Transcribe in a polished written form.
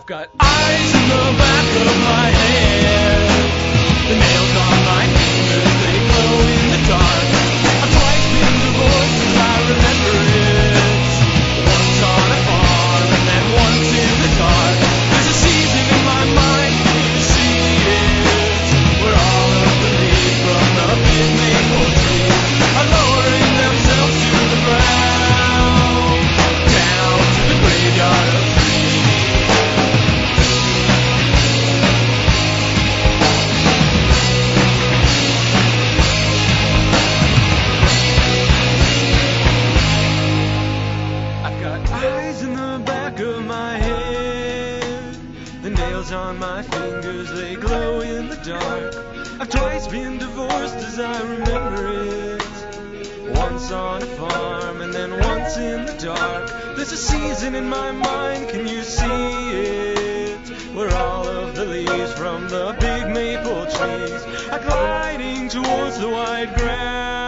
got eyes in the back of my head, the nails on my fingers, they glow in the dark. I've twice been divorced as I remember it, once on a farm and then once in the dark. There's a season in my mind, can you see it, where all of the leaves from the big maple trees are lowering themselves to the ground, down to the graveyard of trees. Eyes in the back of my head, the nails on my fingers, they glow in the dark. I've twice been divorced as I remember it, once on a farm and then once in the dark. There's a season in my mind, can you see it, where all of the leaves from the big maple trees are gliding towards the wide ground.